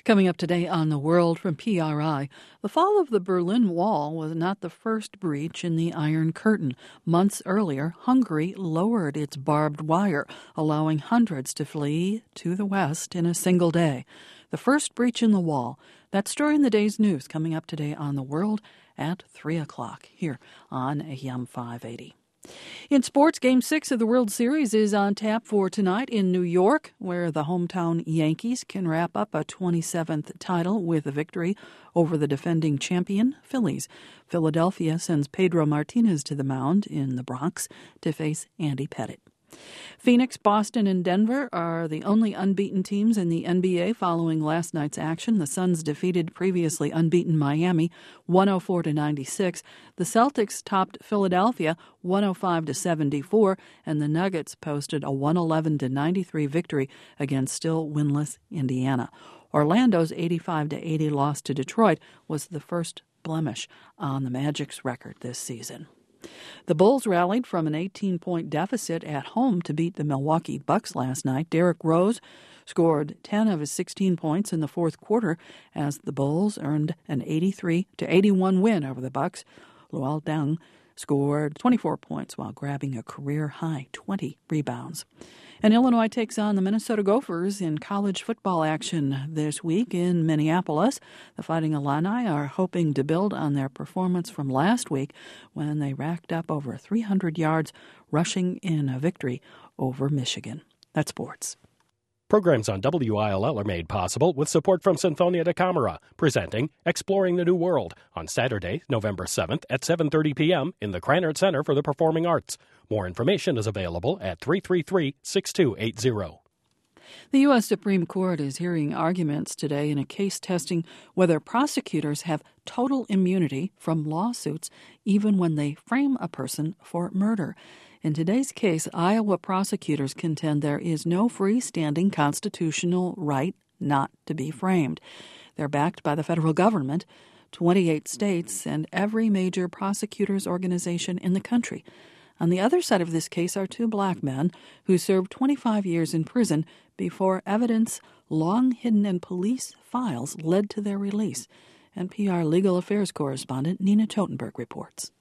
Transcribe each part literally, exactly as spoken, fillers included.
Coming up today on The World from P R I, the fall of the Berlin Wall was not the first breach in the Iron Curtain. Months earlier, Hungary lowered its barbed wire, allowing hundreds to flee to the west in a single day. The first breach in the wall. That story in the day's news coming up today on The World at three o'clock here on A M five eighty. In sports, Game six of the World Series is on tap for tonight in New York, where the hometown Yankees can wrap up a twenty-seventh title with a victory over the defending champion Phillies. Philadelphia sends Pedro Martinez to the mound in the Bronx to face Andy Pettitte. Phoenix, Boston, and Denver are the only unbeaten teams in the N B A following last night's action. The Suns defeated previously unbeaten Miami one oh four to ninety-six. The Celtics topped Philadelphia one oh five to seventy-four, and the Nuggets posted a one eleven to ninety-three victory against still winless Indiana. Orlando's eighty-five to eighty loss to Detroit was the first blemish on the Magic's record this season. The Bulls rallied from an eighteen-point deficit at home to beat the Milwaukee Bucks last night. Derrick Rose scored ten of his sixteen points in the fourth quarter as the Bulls earned an eighty-three to eighty-one win over the Bucks. Luol Deng scored twenty-four points while grabbing a career-high twenty rebounds. And Illinois takes on the Minnesota Gophers in college football action this week in Minneapolis. The Fighting Illini are hoping to build on their performance from last week when they racked up over three hundred yards rushing in a victory over Michigan. That's sports. Programs on W I L L are made possible with support from Sinfonia da Camera, presenting Exploring the New World on Saturday, November seventh at seven thirty p.m. in the Krannert Center for the Performing Arts. More information is available at three three three, six two eight zero. The U S. Supreme Court is hearing arguments today in a case testing whether prosecutors have total immunity from lawsuits even when they frame a person for murder. In today's case, Iowa prosecutors contend there is no freestanding constitutional right not to be framed. They're backed by the federal government, twenty-eight states, and every major prosecutors' organization in the country. On the other side of this case are two black men who served twenty-five years in prison before evidence long hidden in police files led to their release. N P R legal affairs correspondent Nina Totenberg reports.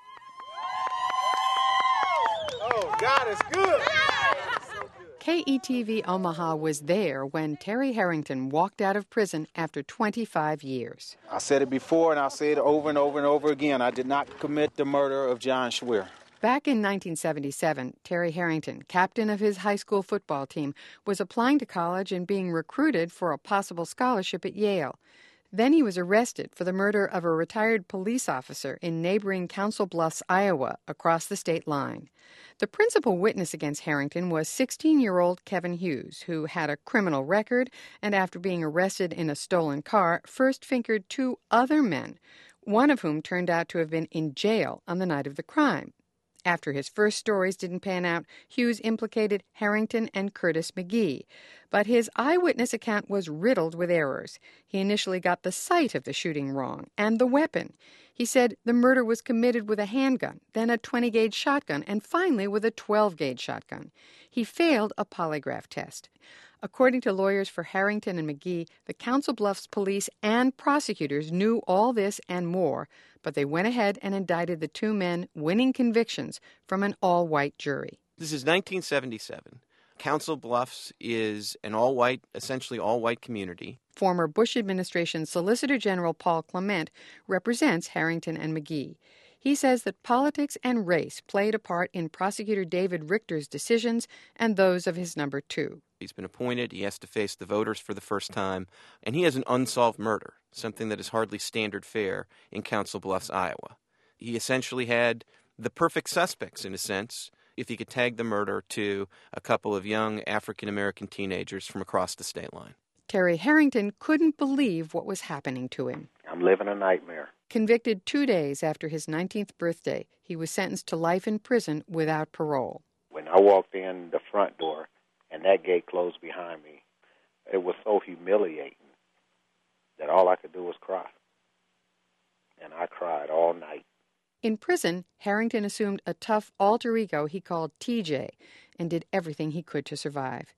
Oh, God is good. K E T V Omaha was there when Terry Harrington walked out of prison after twenty-five years. I said it before and I'll say it over and over and over again. I did not commit the murder of John Schweer. Back in nineteen seventy-seven, Terry Harrington, captain of his high school football team, was applying to college and being recruited for a possible scholarship at Yale. Then he was arrested for the murder of a retired police officer in neighboring Council Bluffs, Iowa, across the state line. The principal witness against Harrington was sixteen-year-old Kevin Hughes, who had a criminal record and, after being arrested in a stolen car, first fingered two other men, one of whom turned out to have been in jail on the night of the crime. After his first stories didn't pan out, Hughes implicated Harrington and Curtis McGee. But his eyewitness account was riddled with errors. He initially got the site of the shooting wrong and the weapon. He said the murder was committed with a handgun, then a twenty-gauge shotgun, and finally with a twelve-gauge shotgun. He failed a polygraph test. According to lawyers for Harrington and McGee, the Council Bluffs police and prosecutors knew all this and more, but they went ahead and indicted the two men, winning convictions from an all-white jury. This is nineteen seventy-seven. Council Bluffs is an all-white, essentially all-white community. Former Bush administration Solicitor General Paul Clement represents Harrington and McGee. He says that politics and race played a part in Prosecutor David Richter's decisions and those of his number two. He's been appointed, he has to face the voters for the first time, and he has an unsolved murder, something that is hardly standard fare in Council Bluffs, Iowa. He essentially had the perfect suspects, in a sense, if he could tag the murder to a couple of young African-American teenagers from across the state line. Terry Harrington couldn't believe what was happening to him. I'm living a nightmare. Convicted two days after his nineteenth birthday, he was sentenced to life in prison without parole. When I walked in the front door and that gate closed behind me, it was so humiliating that all I could do was cry. And I cried all night. In prison, Harrington assumed a tough alter ego he called T J and did everything he could to survive.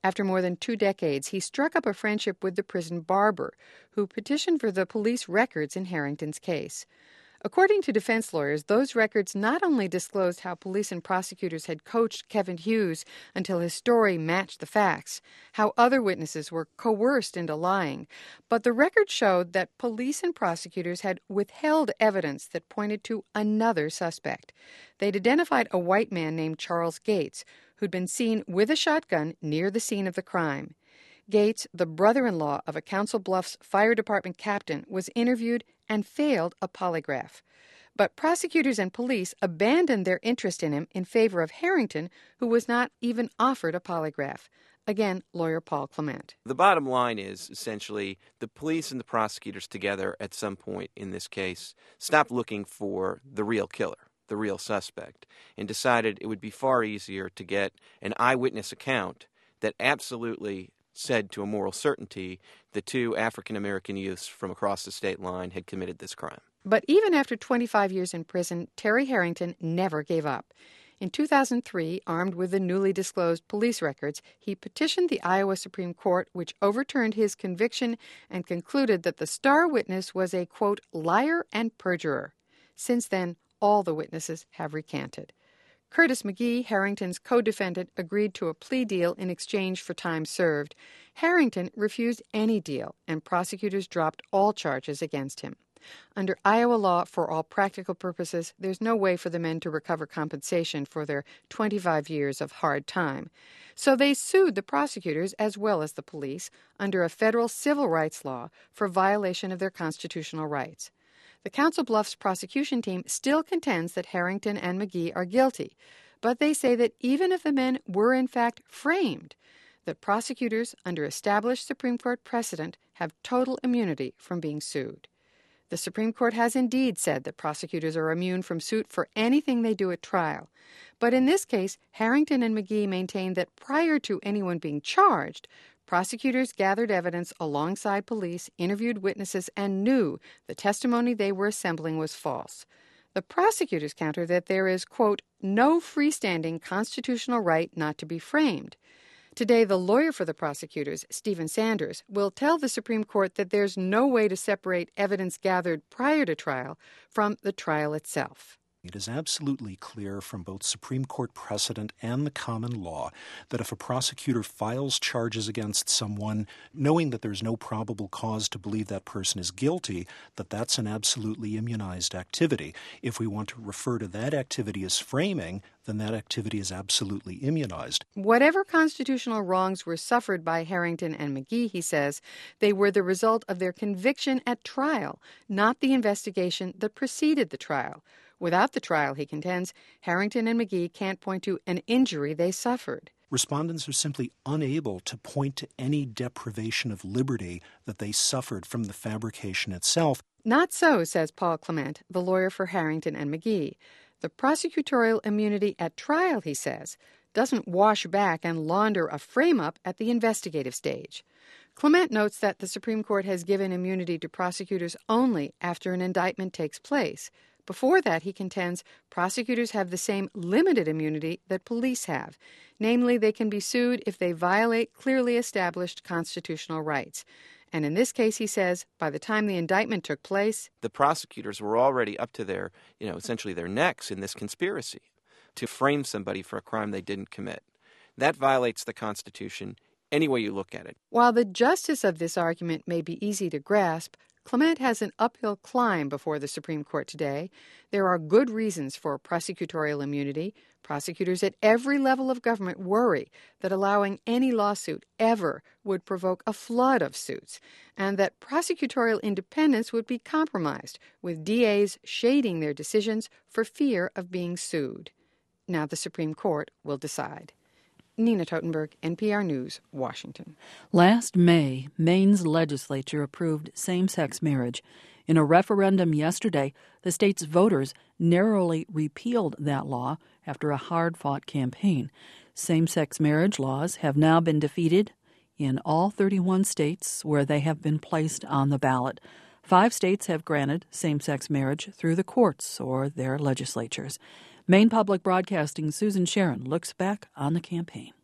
After more than two decades, he struck up a friendship with the prison barber, who petitioned for the police records in Harrington's case. According to defense lawyers, those records not only disclosed how police and prosecutors had coached Kevin Hughes until his story matched the facts, how other witnesses were coerced into lying, but the records showed that police and prosecutors had withheld evidence that pointed to another suspect. They'd identified a white man named Charles Gates, who'd been seen with a shotgun near the scene of the crime. Gates, the brother-in-law of a Council Bluffs Fire Department captain, was interviewed and failed a polygraph. But prosecutors and police abandoned their interest in him in favor of Harrington, who was not even offered a polygraph. Again, lawyer Paul Clement. The bottom line is, essentially, the police and the prosecutors together at some point in this case stopped looking for the real killer, the real suspect, and decided it would be far easier to get an eyewitness account that absolutely said to a moral certainty the two African-American youths from across the state line had committed this crime. But even after twenty-five years in prison, Terry Harrington never gave up. In two thousand three, armed with the newly disclosed police records, he petitioned the Iowa Supreme Court, which overturned his conviction and concluded that the star witness was a, quote, liar and perjurer. Since then, all the witnesses have recanted. Curtis McGee, Harrington's co-defendant, agreed to a plea deal in exchange for time served. Harrington refused any deal, and prosecutors dropped all charges against him. Under Iowa law, for all practical purposes, there's no way for the men to recover compensation for their twenty-five years of hard time. So they sued the prosecutors as well as the police under a federal civil rights law for violation of their constitutional rights. The Council Bluffs prosecution team still contends that Harrington and McGee are guilty, but they say that even if the men were in fact framed, that prosecutors, under established Supreme Court precedent, have total immunity from being sued. The Supreme Court has indeed said that prosecutors are immune from suit for anything they do at trial. But in this case, Harrington and McGee maintain that prior to anyone being charged, prosecutors gathered evidence alongside police, interviewed witnesses, and knew the testimony they were assembling was false. The prosecutors counter that there is, quote, no freestanding constitutional right not to be framed. Today, the lawyer for the prosecutors, Stephen Sanders, will tell the Supreme Court that there's no way to separate evidence gathered prior to trial from the trial itself. It is absolutely clear from both Supreme Court precedent and the common law that if a prosecutor files charges against someone, knowing that there's no probable cause to believe that person is guilty, that that's an absolutely immunized activity. If we want to refer to that activity as framing, then that activity is absolutely immunized. Whatever constitutional wrongs were suffered by Harrington and McGee, he says, they were the result of their conviction at trial, not the investigation that preceded the trial. Without the trial, he contends, Harrington and McGee can't point to an injury they suffered. Respondents are simply unable to point to any deprivation of liberty that they suffered from the fabrication itself. Not so, says Paul Clement, the lawyer for Harrington and McGee. The prosecutorial immunity at trial, he says, doesn't wash back and launder a frame-up at the investigative stage. Clement notes that the Supreme Court has given immunity to prosecutors only after an indictment takes place. Before that, he contends, prosecutors have the same limited immunity that police have. Namely, they can be sued if they violate clearly established constitutional rights. And in this case, he says, by the time the indictment took place, the prosecutors were already up to their, you know, essentially their necks in this conspiracy to frame somebody for a crime they didn't commit. That violates the Constitution any way you look at it. While the justice of this argument may be easy to grasp, Clement has an uphill climb before the Supreme Court today. There are good reasons for prosecutorial immunity. Prosecutors at every level of government worry that allowing any lawsuit ever would provoke a flood of suits, and that prosecutorial independence would be compromised, with D As shading their decisions for fear of being sued. Now the Supreme Court will decide. Nina Totenberg, N P R News, Washington. Last May, Maine's legislature approved same-sex marriage. In a referendum yesterday, the state's voters narrowly repealed that law after a hard-fought campaign. Same-sex marriage laws have now been defeated in all thirty-one states where they have been placed on the ballot. Five states have granted same-sex marriage through the courts or their legislatures. Maine Public Broadcasting's Susan Sharon looks back on the campaign.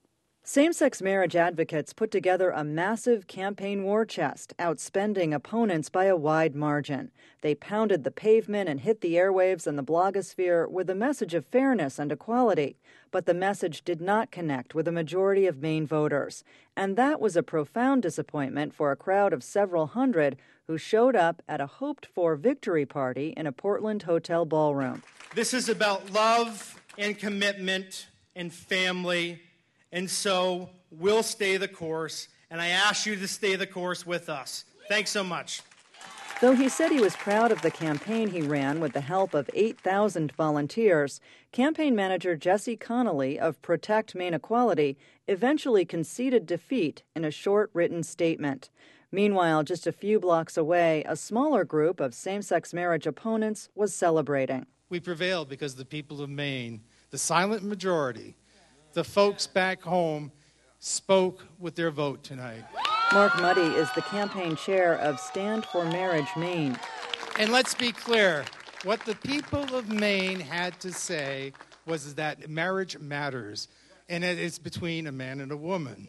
Same-sex marriage advocates put together a massive campaign war chest, outspending opponents by a wide margin. They pounded the pavement and hit the airwaves and the blogosphere with a message of fairness and equality. But the message did not connect with a majority of Maine voters. And that was a profound disappointment for a crowd of several hundred who showed up at a hoped-for victory party in a Portland hotel ballroom. This is about love and commitment and family. And so we'll stay the course, and I ask you to stay the course with us. Thanks so much. Though he said he was proud of the campaign he ran with the help of eight thousand volunteers, campaign manager Jesse Connolly of Protect Maine Equality eventually conceded defeat in a short written statement. Meanwhile, just a few blocks away, a smaller group of same-sex marriage opponents was celebrating. We prevailed because the people of Maine, the silent majority, the folks back home, spoke with their vote tonight. Mark Muddy is the campaign chair of Stand for Marriage Maine. And let's be clear, what the people of Maine had to say was that marriage matters, and it is between a man and a woman.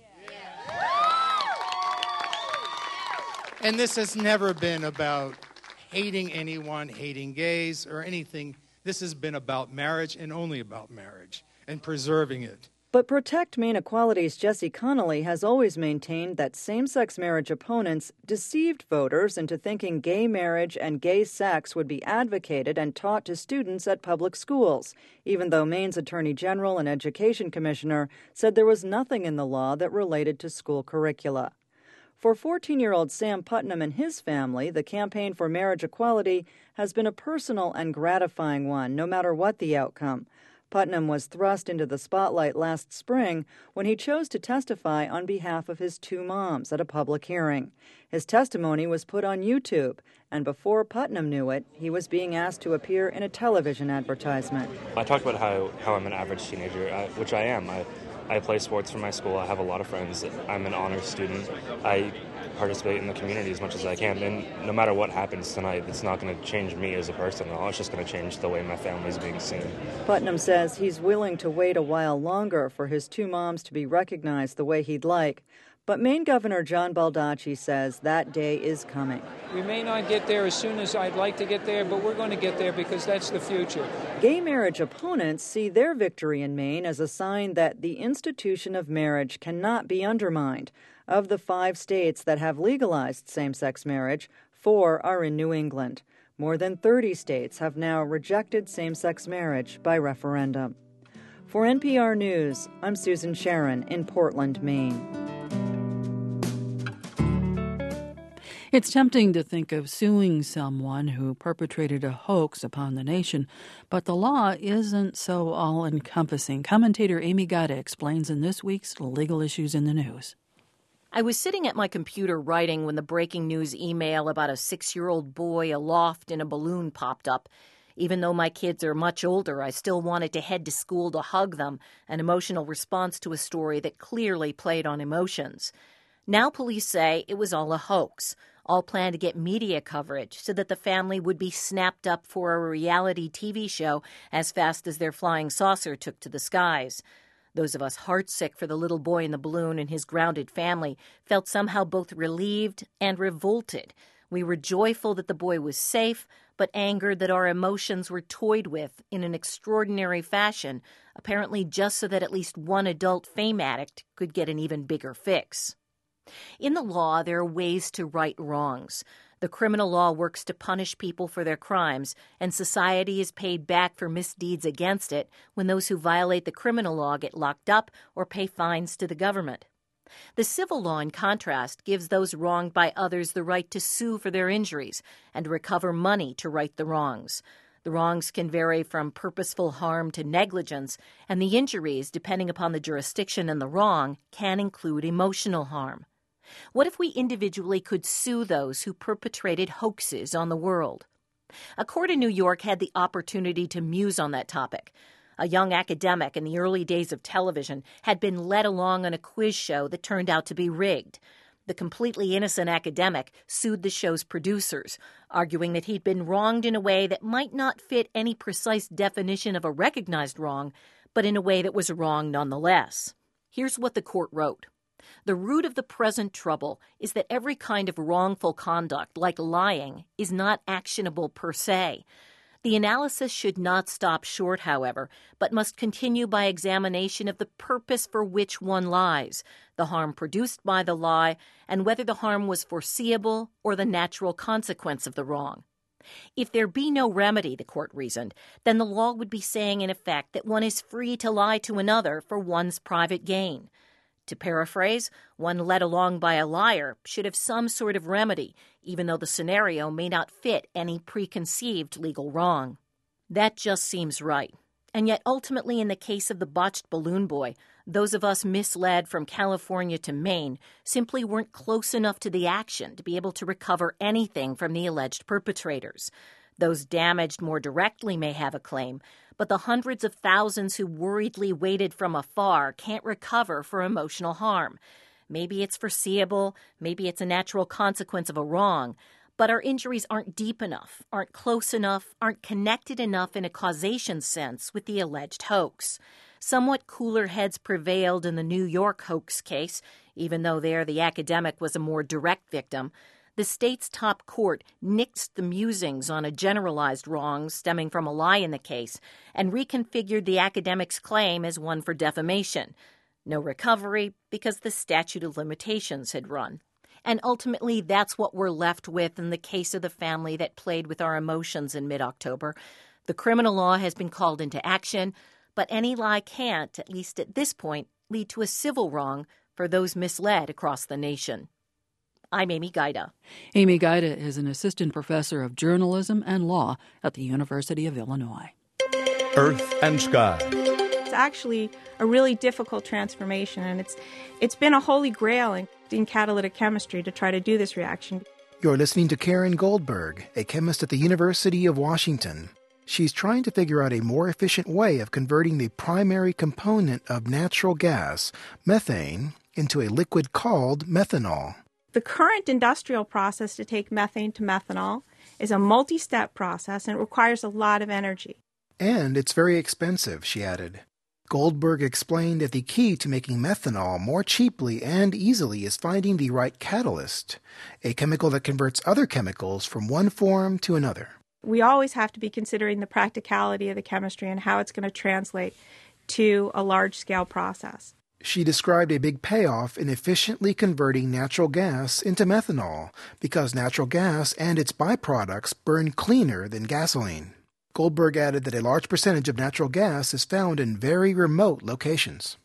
And this has never been about hating anyone, hating gays, or anything. This has been about marriage and only about marriage and preserving it. But Protect Maine Equality's Jesse Connolly has always maintained that same-sex marriage opponents deceived voters into thinking gay marriage and gay sex would be advocated and taught to students at public schools, even though Maine's Attorney General and Education Commissioner said there was nothing in the law that related to school curricula. For fourteen-year-old Sam Putnam and his family, the campaign for marriage equality has been a personal and gratifying one, no matter what the outcome. Putnam was thrust into the spotlight last spring when he chose to testify on behalf of his two moms at a public hearing. His testimony was put on YouTube, and before Putnam knew it, he was being asked to appear in a television advertisement. I talked about how, how I'm an average teenager, uh, which I am. I, I play sports for my school. I have a lot of friends. I'm an honors student. I participate in the community as much as I can. And no matter what happens tonight, it's not going to change me as a person at all. It's just going to change the way my family is being seen. Putnam says he's willing to wait a while longer for his two moms to be recognized the way he'd like. But Maine Governor John Baldacci says that day is coming. We may not get there as soon as I'd like to get there, but we're going to get there because that's the future. Gay marriage opponents see their victory in Maine as a sign that the institution of marriage cannot be undermined. Of the five states that have legalized same-sex marriage, four are in New England. More than thirty states have now rejected same-sex marriage by referendum. For N P R News, I'm Susan Sharon in Portland, Maine. It's tempting to think of suing someone who perpetrated a hoax upon the nation, but the law isn't so all-encompassing. Commentator Amy Gada explains in this week's Legal Issues in the News. I was sitting at my computer writing when the breaking news email about a six-year-old boy aloft in a balloon popped up. Even though my kids are much older, I still wanted to head to school to hug them, an emotional response to a story that clearly played on emotions. Now police say it was all a hoax, all planned to get media coverage so that the family would be snapped up for a reality T V show as fast as their flying saucer took to the skies. Those of us heartsick for the little boy in the balloon and his grounded family felt somehow both relieved and revolted. We were joyful that the boy was safe, but angered that our emotions were toyed with in an extraordinary fashion, apparently just so that at least one adult fame addict could get an even bigger fix. In the law, there are ways to right wrongs. The criminal law works to punish people for their crimes, and society is paid back for misdeeds against it when those who violate the criminal law get locked up or pay fines to the government. The civil law, in contrast, gives those wronged by others the right to sue for their injuries and recover money to right the wrongs. The wrongs can vary from purposeful harm to negligence, and the injuries, depending upon the jurisdiction and the wrong, can include emotional harm. What if we individually could sue those who perpetrated hoaxes on the world? A court in New York had the opportunity to muse on that topic. A young academic in the early days of television had been led along on a quiz show that turned out to be rigged. The completely innocent academic sued the show's producers, arguing that he'd been wronged in a way that might not fit any precise definition of a recognized wrong, but in a way that was wrong nonetheless. Here's what the court wrote. The root of the present trouble is that every kind of wrongful conduct, like lying, is not actionable per se. The analysis should not stop short, however, but must continue by examination of the purpose for which one lies, the harm produced by the lie, and whether the harm was foreseeable or the natural consequence of the wrong. If there be no remedy, the court reasoned, then the law would be saying in effect that one is free to lie to another for one's private gain. To paraphrase, one led along by a liar should have some sort of remedy, even though the scenario may not fit any preconceived legal wrong. That just seems right. And yet ultimately in the case of the botched balloon boy, those of us misled from California to Maine simply weren't close enough to the action to be able to recover anything from the alleged perpetrators. Those damaged more directly may have a claim, but the hundreds of thousands who worriedly waited from afar can't recover for emotional harm. Maybe it's foreseeable, maybe it's a natural consequence of a wrong, but our injuries aren't deep enough, aren't close enough, aren't connected enough in a causation sense with the alleged hoax. Somewhat cooler heads prevailed in the New York hoax case, even though there the academic was a more direct victim. The state's top court nixed the musings on a generalized wrong stemming from a lie in the case and reconfigured the academic's claim as one for defamation. No recovery because the statute of limitations had run. And ultimately, that's what we're left with in the case of the family that played with our emotions in mid-October. The criminal law has been called into action, but any lie can't, at least at this point, lead to a civil wrong for those misled across the nation. I'm Amy Gaida. Amy Gaida is an assistant professor of journalism and law at the University of Illinois. Earth and Sky. It's actually a really difficult transformation, and it's it's been a holy grail in, in catalytic chemistry to try to do this reaction. You're listening to Karen Goldberg, a chemist at the University of Washington. She's trying to figure out a more efficient way of converting the primary component of natural gas, methane, into a liquid called methanol. The current industrial process to take methane to methanol is a multi-step process and it requires a lot of energy. And it's very expensive, she added. Goldberg explained that the key to making methanol more cheaply and easily is finding the right catalyst, a chemical that converts other chemicals from one form to another. We always have to be considering the practicality of the chemistry and how it's going to translate to a large-scale process. She described a big payoff in efficiently converting natural gas into methanol because natural gas and its byproducts burn cleaner than gasoline. Goldberg added that a large percentage of natural gas is found in very remote locations.